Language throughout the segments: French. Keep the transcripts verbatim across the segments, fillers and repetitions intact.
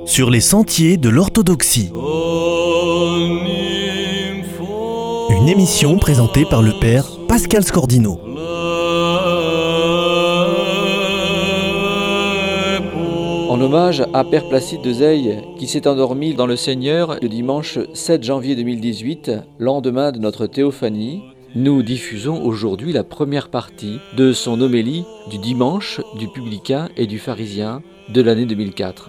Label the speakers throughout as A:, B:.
A: sur les sentiers de l'orthodoxie. Une émission présentée par le père Pascal Scordino.
B: En hommage à Père Placide de Zeille, qui s'est endormi dans le Seigneur le dimanche sept janvier deux mille dix-huit, lendemain de notre théophanie, nous diffusons aujourd'hui la première partie de son homélie du dimanche du publicain et du pharisien de l'année deux mille quatre.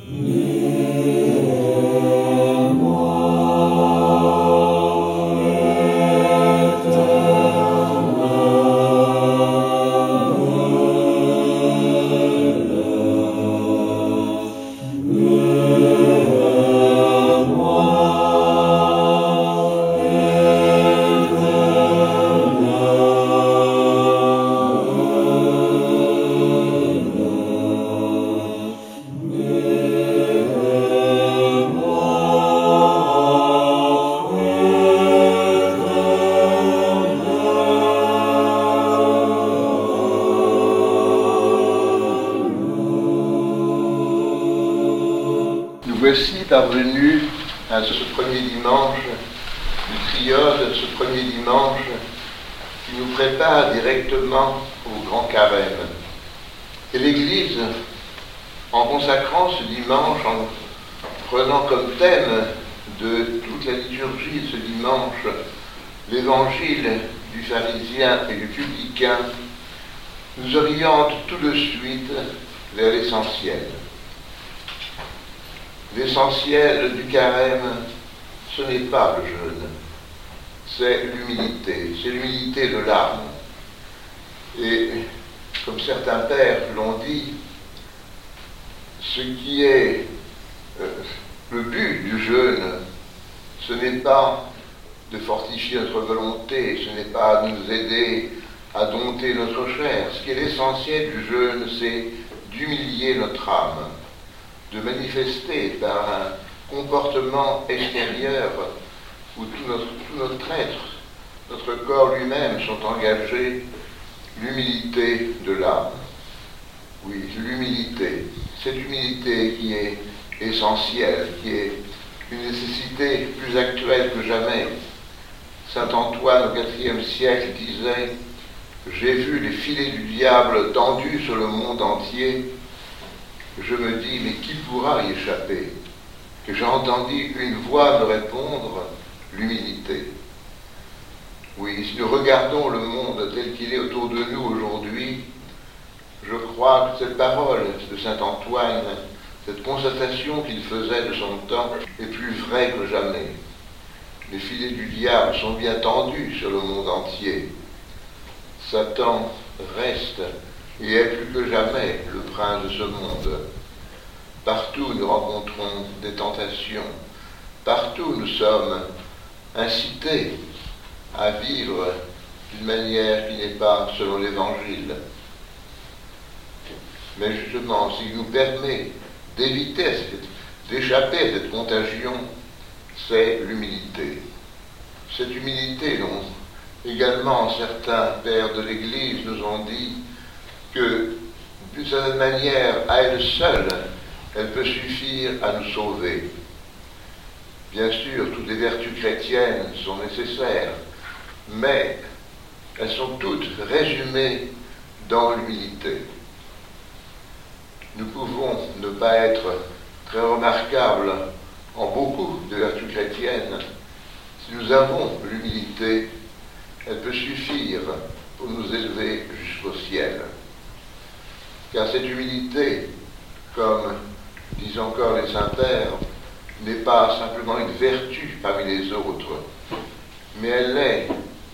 C: Voici parvenus à ce premier dimanche du triode, ce premier dimanche qui nous prépare directement au grand carême. Et l'Église, en consacrant ce dimanche, en prenant comme thème de toute la liturgie de ce dimanche l'évangile du pharisien et du publicain, nous oriente tout de suite vers l'essentiel. L'essentiel du carême, ce n'est pas le jeûne, c'est l'humilité, c'est l'humilité de l'âme. Et comme certains pères l'ont dit, ce qui est euh, le but du jeûne, ce n'est pas de fortifier notre volonté, ce n'est pas de nous aider à dompter notre chair. Ce qui est l'essentiel du jeûne, c'est d'humilier notre âme, de manifester par un comportement extérieur où tout notre, tout notre être, notre corps lui-même sont engagés, l'humilité de l'âme. Oui, l'humilité, cette humilité qui est essentielle, qui est une nécessité plus actuelle que jamais. Saint Antoine au quatrième siècle disait « J'ai vu les filets du diable tendus sur le monde entier. Je me dis, mais qui pourra y échapper ?» Que j'ai entendu une voix me répondre, l'humilité. Oui, si nous regardons le monde tel qu'il est autour de nous aujourd'hui, je crois que cette parole de saint Antoine, cette constatation qu'il faisait de son temps, est plus vraie que jamais. Les filets du diable sont bien tendus sur le monde entier. Satan reste et est plus que jamais le prince de ce monde. Partout nous rencontrons des tentations, partout nous sommes incités à vivre d'une manière qui n'est pas selon l'Évangile. Mais justement, ce qui nous permet d'éviter, d'échapper à cette contagion, c'est l'humilité. Cette humilité dont également certains pères de l'Église nous ont dit que, d'une certaine manière, à elle seule, elle peut suffire à nous sauver. Bien sûr, toutes les vertus chrétiennes sont nécessaires, mais elles sont toutes résumées dans l'humilité. Nous pouvons ne pas être très remarquables en beaucoup de vertus chrétiennes. Si nous avons l'humilité, elle peut suffire pour nous élever jusqu'au ciel. Car cette humilité, comme disent encore les saints-pères, n'est pas simplement une vertu parmi les autres, mais elle est,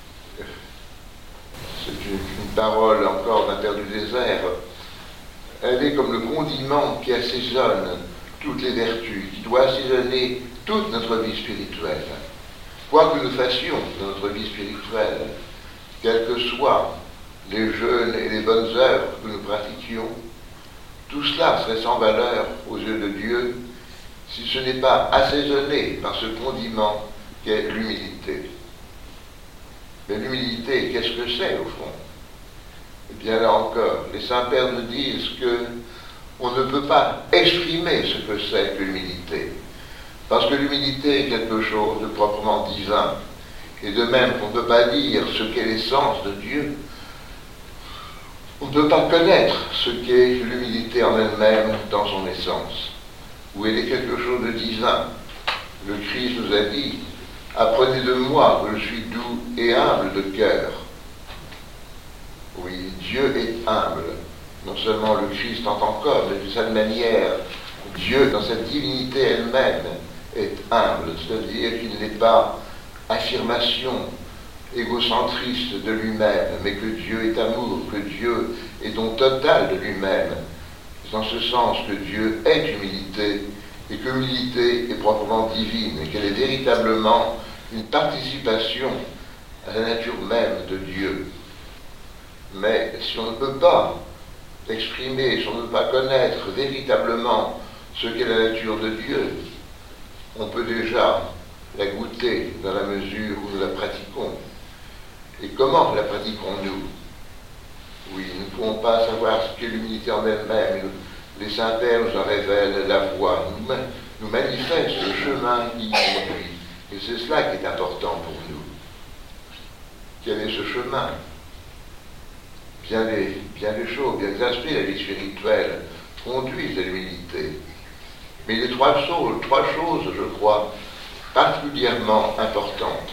C: c'est une, une parole encore d'un père du désert, elle est comme le condiment qui assaisonne toutes les vertus, qui doit assaisonner toute notre vie spirituelle. Quoi que nous fassions dans notre vie spirituelle, quels que soient les jeûnes et les bonnes œuvres que nous pratiquions, tout cela serait sans valeur aux yeux de Dieu si ce n'est pas assaisonné par ce condiment qu'est l'humilité. Mais l'humilité, qu'est-ce que c'est au fond? Eh bien là encore, les saints pères nous disent que on ne peut pas exprimer ce que c'est que l'humilité. Parce que l'humilité est quelque chose de proprement divin. Et de même qu'on ne peut pas dire ce qu'est l'essence de Dieu, on ne peut pas connaître ce qu'est l'humilité en elle-même dans son essence, où elle est quelque chose de divin. Le Christ nous a dit, « Apprenez de moi que je suis doux et humble de cœur. » Oui, Dieu est humble. Non seulement le Christ en tant qu'homme, mais de cette manière, Dieu, dans sa divinité elle-même, est humble, c'est-à-dire qu'il n'est pas affirmation égocentriste de lui-même, mais que Dieu est amour, que Dieu est don total de lui-même. C'est dans ce sens que Dieu est humilité, et que l'humilité est proprement divine, et qu'elle est véritablement une participation à la nature même de Dieu. Mais si on ne peut pas exprimer, si on ne peut pas connaître véritablement ce qu'est la nature de Dieu, on peut déjà la goûter dans la mesure où nous la pratiquons. Et comment la pratiquons-nous? Oui, nous ne pouvons pas savoir ce qu'est l'humilité en elle-même. Les saints-pères nous en révèlent la voie, nous, nous manifestent le chemin qui y conduit. Et c'est cela qui est important pour nous. Quel est ce chemin? Bien des, bien des choses, bien des aspects de la vie spirituelle conduisent à l'humilité. Mais il y a trois choses, trois choses, je crois, particulièrement importantes.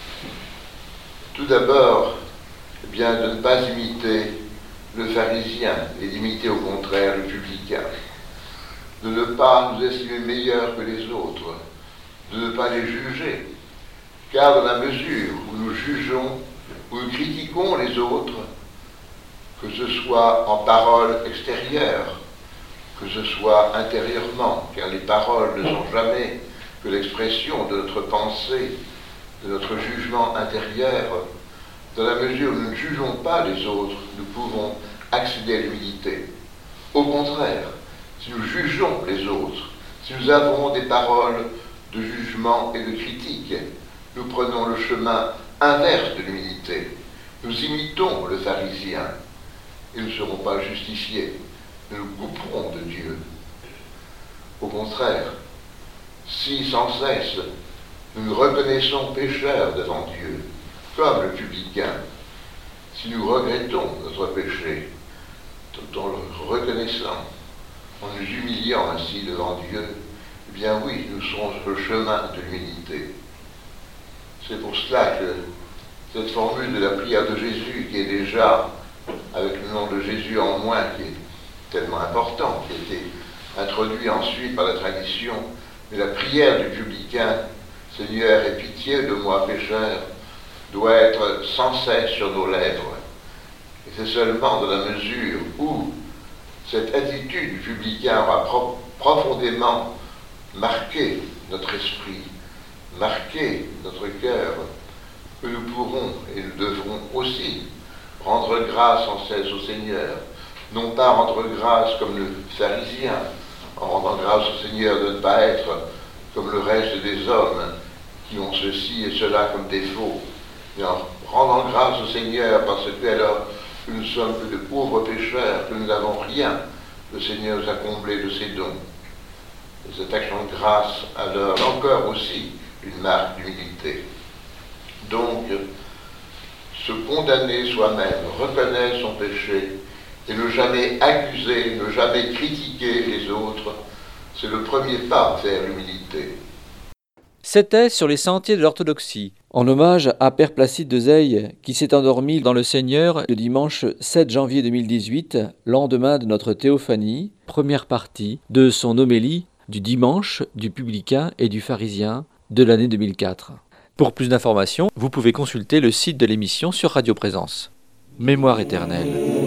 C: Tout d'abord, eh bien, de ne pas imiter le pharisien et d'imiter au contraire le publicain. De ne pas nous estimer meilleurs que les autres, de ne pas les juger. Car dans la mesure où nous jugeons, où nous critiquons les autres, que ce soit en paroles extérieures, que ce soit intérieurement, car les paroles ne sont jamais que l'expression de notre pensée, de notre jugement intérieur. Dans la mesure où nous ne jugeons pas les autres, nous pouvons accéder à l'humilité. Au contraire, si nous jugeons les autres, si nous avons des paroles de jugement et de critique, nous prenons le chemin inverse de l'humilité. Nous imitons le pharisien et nous ne serons pas justifiés. Nous nous couperons de Dieu. Au contraire, si sans cesse nous nous reconnaissons pécheurs devant Dieu, comme le publicain, si nous regrettons notre péché, tout en le reconnaissant, en nous humiliant ainsi devant Dieu, eh bien oui, nous serons sur le chemin de l'humilité. C'est pour cela que cette formule de la prière de Jésus, qui est déjà, avec le nom de Jésus en moins, qui est tellement important, qui a été introduit ensuite par la tradition, mais la prière du publicain, Seigneur, aie pitié de moi pécheur, doit être sans cesse sur nos lèvres. Et c'est seulement dans la mesure où cette attitude du publicain aura pro- profondément marqué notre esprit, marqué notre cœur, que nous pourrons et nous devrons aussi rendre grâce sans cesse au Seigneur. Non pas rendre grâce comme le pharisien, en rendant grâce au Seigneur de ne pas être comme le reste des hommes qui ont ceci et cela comme défaut, mais en rendant grâce au Seigneur parce que alors que nous sommes que de pauvres pécheurs, que nous n'avons rien, le Seigneur nous a comblés de ses dons. Et cette action de grâce alors encore aussi une marque d'humilité. Donc, se condamner soi-même, reconnaître son péché, et ne jamais accuser, ne jamais critiquer les autres, c'est le premier pas vers l'humilité.
B: C'était sur les sentiers de l'orthodoxie, en hommage à Père Placide de Zeille, qui s'est endormi dans le Seigneur le dimanche sept janvier deux mille dix-huit, lendemain de notre théophanie, première partie de son homélie du dimanche du publicain et du pharisien de l'année deux mille quatre. Pour plus d'informations, vous pouvez consulter le site de l'émission sur Radio Présence. Mémoire éternelle.